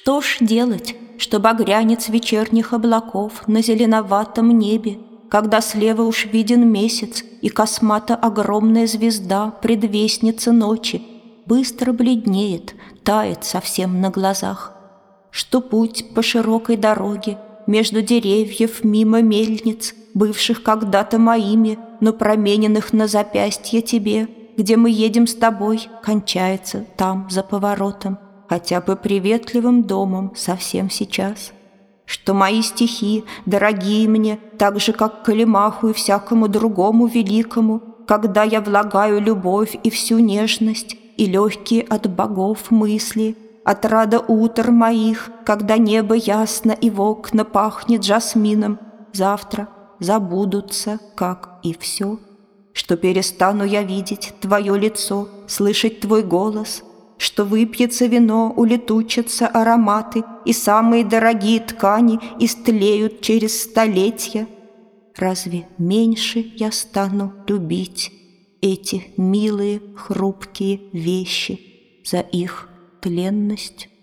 Что ж делать, что багрянец вечерних облаков на зеленоватом небе, когда слева уж виден месяц и космата огромная звезда, предвестница ночи, быстро бледнеет, тает совсем на глазах? Что путь по широкой дороге между деревьев мимо мельниц, бывших когда-то моими, но промененных на запястье тебе, где мы едем с тобой, кончается там, за поворотом, хотя бы приветливым домом совсем сейчас? Что мои стихи, дорогие мне, так же, как Калимаху и всякому другому великому, когда я влагаю любовь и всю нежность, и легкие от богов мысли, отрада утр моих, когда небо ясно и в окна пахнет жасмином, завтра забудутся, как и все, что перестану я видеть твое лицо, слышать твой голос, что выпьется вино, улетучатся ароматы, и самые дорогие ткани истлеют через столетия. Разве меньше я стану любить эти милые, хрупкие вещи за их тленность?